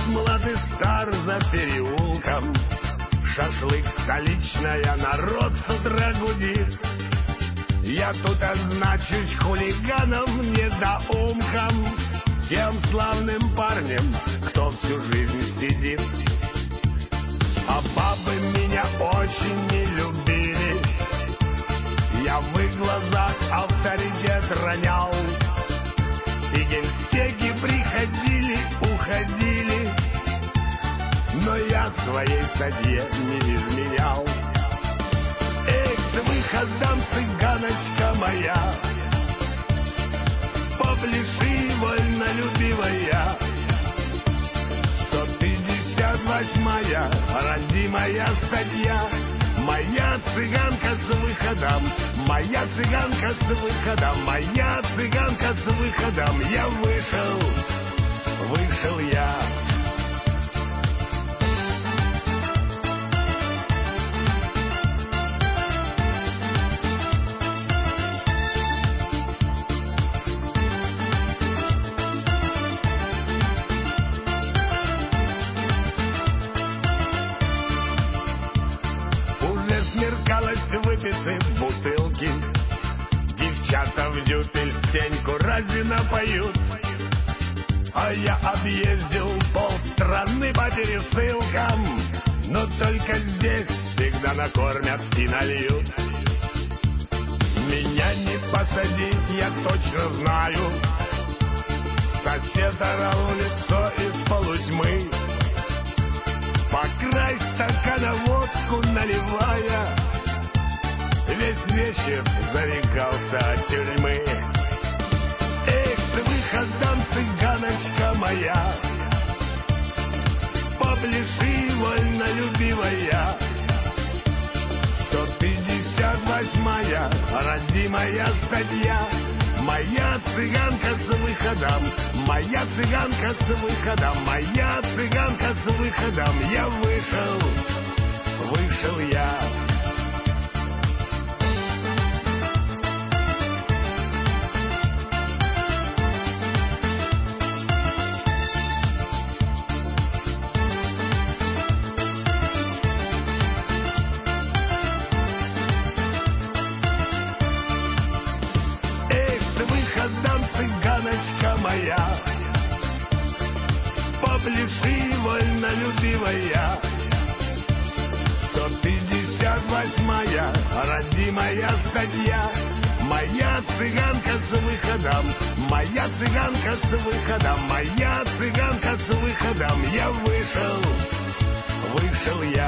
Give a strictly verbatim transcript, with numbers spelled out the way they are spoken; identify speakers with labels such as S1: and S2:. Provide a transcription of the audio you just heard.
S1: молодый стар за переулком. Шашлык столичная, народ с утра гудит. Я тут означусь хулиганом, недоумком, тем славным парнем, кто всю жизнь сидит. А бабы меня очень не любили, я в их глазах авторитет ронял. И генстеки приходили, уходили, но я своей статье не изменял. Эх, с выходом, цыганочка моя, попляши, вольнолюбивая. Сто пятьдесят восьмая родимая статья. Моя цыганка с выходом, моя цыганка с выходом, моя цыганка с выходом. Я вышел, вышел я. Выпиты бутылки, девчата в дюпель стеньку разве напоют? А я объездил полстраны по пересылкам, но только здесь всегда накормят и нальют. Меня не посадить, я точно знаю, сосед орал в лицо из полутьмы. По край стакана водку наливая, весь вечер зарекался от тюрьмы. Эх, с выходом, цыганочка моя, попляши, вольнолюбивая. Сто пятьдесят восьмая родимая статья. Моя цыганка с выходом, моя цыганка с выходом, моя цыганка с выходом. Я вышел, вышел я. Цыганочка моя, попляши, вольнолюбивая. Сто пятьдесят восьмая родимая статья. Моя цыганка с выходом, моя цыганка с выходом, моя цыганка с выходом. Я вышел, вышел я.